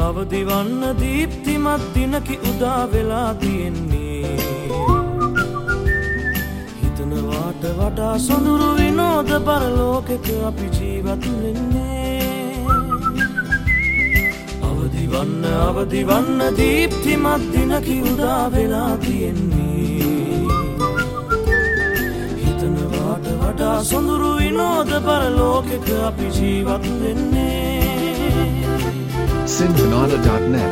අවදිවන්න දීප්තිමත් දිනකි උදා වෙලා තියෙන්නේ. හිතනවාට වඩා සොඳුරු විනෝද පරලෝකෙක අපි ජීවත් වෙන්නේ. අවදිවන්න දීප්තිමත් දිනකි උදා වෙලා තියෙන්නේ. හිතනවාට වඩා සොඳුරු විනෝද පරලෝකෙක අපි ජීවත් වෙන්නේ. Sinhanada.net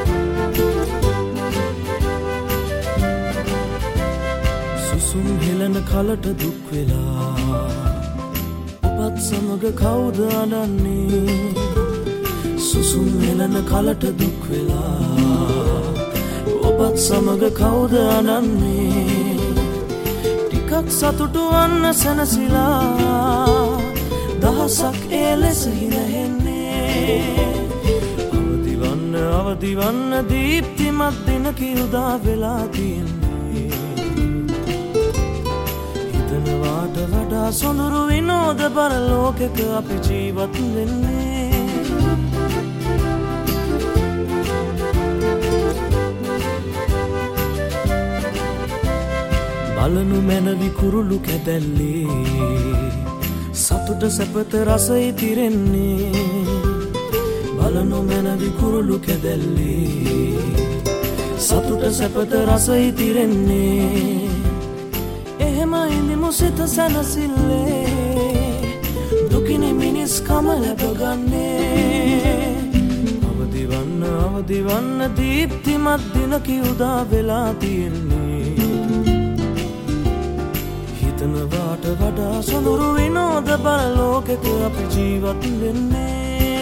සුසුම් හෙලන කලට දුක් වෙලා ඔබත් සමග කවුද අඬන්නේ. සුසුම් හෙලන කලට දුක් වෙලා ඔබත් සමග කවුද අඬන්නේ. ටිකක් සතුටු වන්න සැනසීලා දහසක් ඒ ලෙස හිනහෙන්නේ. අවදිවන්න දීප්තිමත් දිනකි උදා වෙලා තියෙන්නේ. හිතනවාට වඩා සොඳුරු විනෝද පරලෝකෙක අපි ජීවත් වෙන්නේ. බලනු මැනවි කුරුළු කැදැල්ලේ සතුට සැපත රස ඉතිරෙන්නේ. බලනු මැනවි කුරුළු කැදැල්ලේ සතුට සැපත රස ඉතිරෙන්නේ. එහෙම ඉඳිමු සිත සැනසිල්ලේ දුකිනි මිනිස් කම ලැබගන්නේ. අවදිවන්න දීප්තිමත් දිනකි උදා වෙලා තියෙන්නේ. හිතනවාට වඩා සොඳුරු විනෝද පරලෝකෙක අපි ජීවත් වෙන්නේ.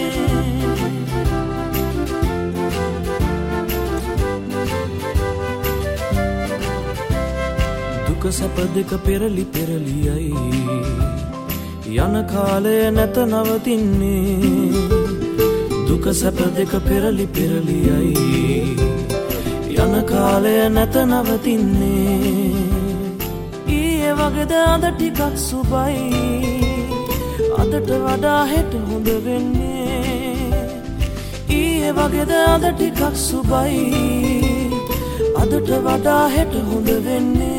දුක සැප දෙක පෙරලි පෙරලියයි යන කාලය නැත නවතින්නේ. දුක සැප දෙක පෙරලි පෙරලියයි යන කාලය නැත නවතින්නේ. ඊයේ වගේද අද ටිකක් සුබයි අදට වඩා හෙට හොඳ වෙන්නේ. ඊයේ වගේද අද ටිකක් සුබයි අදට වඩා හෙට හොඳ වෙන්නේ.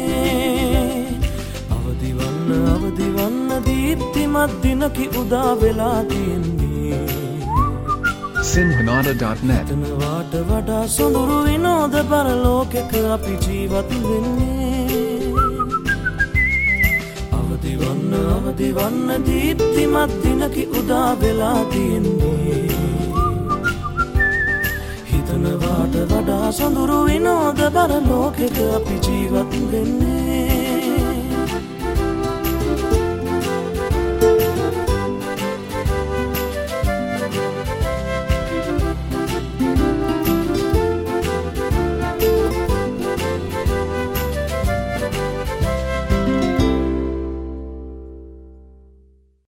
අවදිවන්න දීප්තිමත් දිනකි උදා වෙලා තියෙන්නේ. Sinhanada.net හිතනවාට වඩා සොඳුරු විනෝද පරලෝකෙක අපි ජීවත් වෙන්නේ. අවදිවන්න දීප්තිමත් දිනකි උදා වෙලා තියෙන්නේ. හිතනවාට වඩා සොඳුරු විනෝද පරලෝකෙක අපි ජීවත් වෙන්නේ.